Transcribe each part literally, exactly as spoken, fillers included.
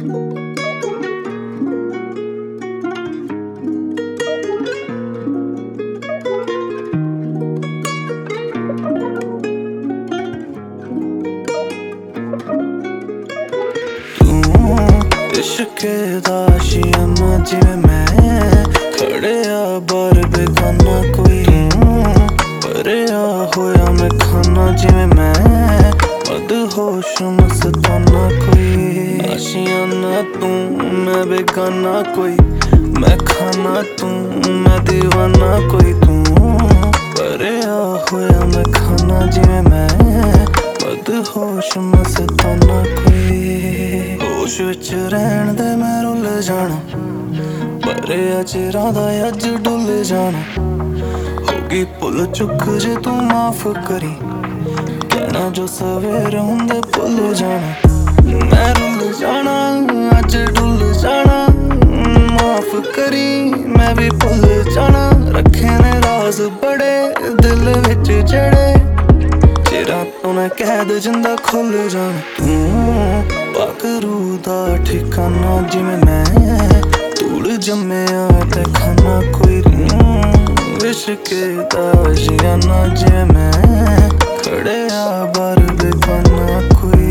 इश्के दा आशियाना जिवें मैं खड़िया बार बेगाना कोई भरिया होया मैं खाना जिवें मैं मदहोश मस्ताना कोई। आशियाना तू मैं बेगाना कोई, मैं खाना तू मैं दीवाना कोई। तू भरिया होया मैं खाना जिवें मैं मदहोश मस्ताना कोई। होश विच रहण दे मैं रुल जाना, भरिया चिरां दा अज डुल जाना। होगी भुल चुक जे तू माफ करी, कहना जो सवेर हुंदे भुल जाना। मैं रुल जाना अज डुल जाना, माफ करी मैं भी भुल जाना। रखे ने राज बड़े दिल विच जड़े, चिरां तो मैं कैद जिंदा खुल जाना। तू पाकरू दा ठिकाना जिवें मैं धूड़ जम्मिया ते खाना कोई। इश्के दा आशियाना जिवें मैं खड़िया बार बेगाना कोई।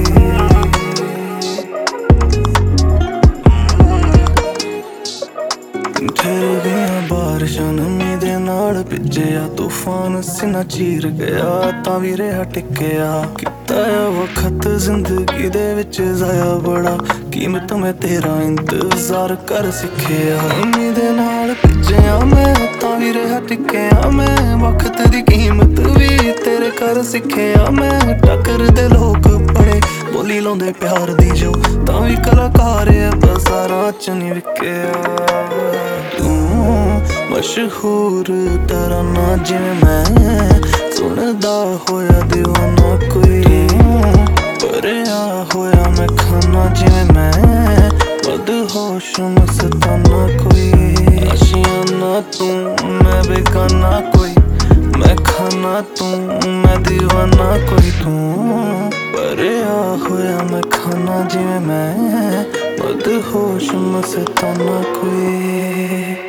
ठहर गया बारिशां नमी दे नाल भिज्जिया, तूफान सीना चीर गया तां वी रहा टिकिया। कीता वखत जिंदगी दे विच जाया बड़ा, कीमत मैं तेरा इंतजार कर सिखिया। नमी दे नाल भिज्जिया मैं तां वी रहा टिकिया, मैं वखत दी कीमत भी तेरे कर सिखिया। मैं टक्कर दे लोग बड़े बोली लाउंदे प्यार दी जो, तां वी कलाकार बाजारां च नहीं विकिया। तू मशहूर तराना जिवें मैं सुनदा होया दीवाना कोई। भरिया होया मैं खाना जिवें मैं मदहोश मस्ताना कोई। आशियाना तू मैं बेगाना कोई, मैं खाना तू मैं दीवाना कोई। तू भरिया होया मैं खाना जिवें मैं मदहोश मस्ताना कोई।